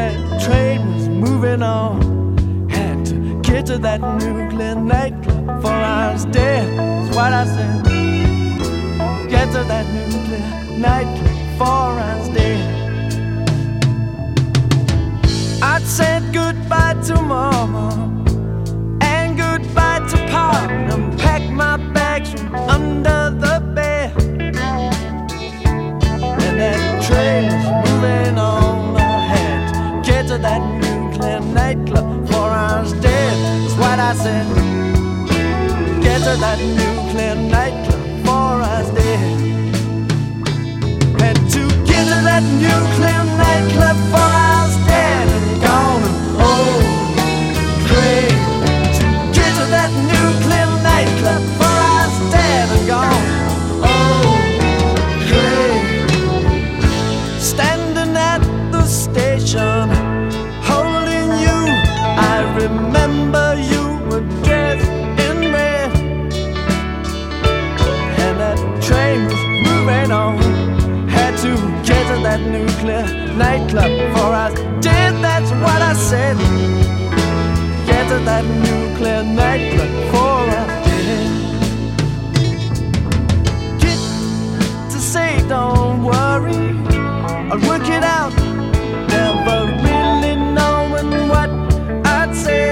that train was moving on. Had to get to that nuclear nightclub before I was dead. That's what I said. Get to that nuclear nightclub before I was dead. I'd said goodbye to Mama and goodbye to Pop, and packed my bags from under the bed. And that train was moving on. I had to get to that nuclear nightclub before I was dead. That's what I said. Get to that nuclear nightclub before I was dead. Had to get to that nuclear nightclub before I was dead and gone. Oh, great. To get to that nuclear nightclub before I was dead and gone. Oh, great. Standing at the station, holding you, I remember you were dressed in red. And that train was moving on. Had to get to that nuclear nightclub before I did. That's what I said. Get to that nuclear nightclub before I did. Get to say don't worry, I'll work it out. Never really knowing what I'd say.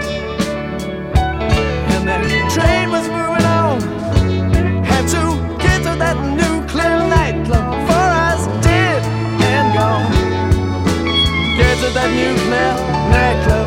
And that train was moving on. Had to get to that nuclear nightclub before I was dead and gone. Get to that nuclear nightclub.